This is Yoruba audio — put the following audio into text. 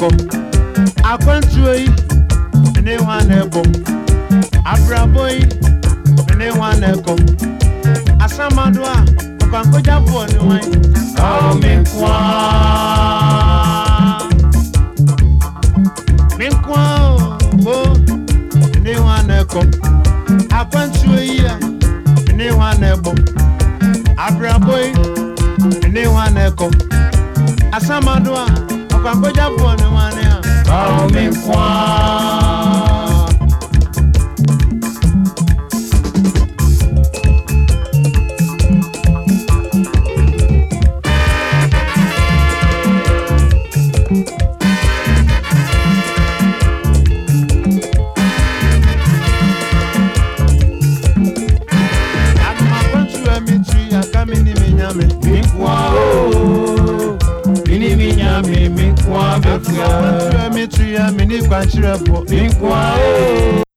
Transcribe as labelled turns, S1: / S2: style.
S1: neko. Akwantuoyi ne wanebo. Abraboyi ne waneko. Asamadwa okwankoja bo ni wan. Oh minkwa bo ne waneko. Akwantuoyi ne wanebo. Abraboyi ne waneko. Asamadwa okwankoja bo ni wan. Oh minkwa Minkwa,